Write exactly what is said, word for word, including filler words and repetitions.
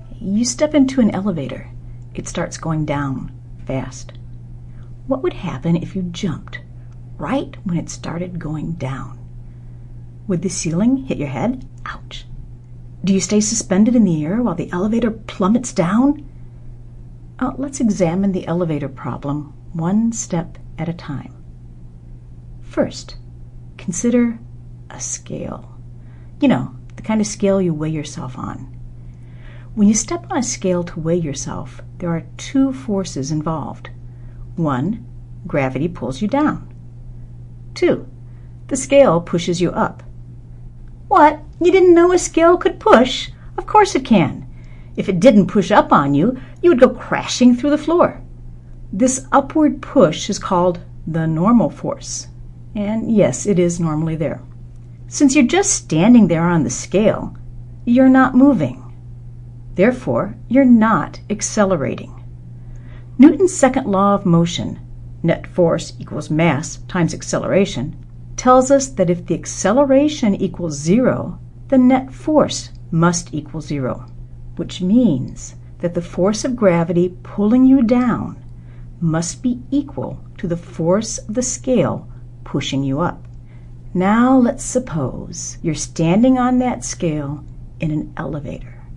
You step into an elevator. It starts going down fast. What would happen if you jumped right when it started going down? Would the ceiling hit your head? Ouch. Do you stay suspended in the air while the elevator plummets down? Uh, let's examine the elevator problem one step at a time. First, consider a scale. You know, the kind of scale you weigh yourself on. When you step on a scale to weigh yourself, there are two forces involved. One, gravity pulls you down. Two, the scale pushes you up. What? You didn't know a scale could push? Of course it can. If it didn't push up on you, you would go crashing through the floor. This upward push is called the normal force. And yes, it is normally there. Since you're just standing there on the scale, you're not moving. Therefore, you're not accelerating. Newton's second law of motion, net force equals mass times acceleration, tells us that if the acceleration equals zero, the net force must equal zero, which means that the force of gravity pulling you down must be equal to the force of the scale pushing you up. Now let's suppose you're standing on that scale in an elevator.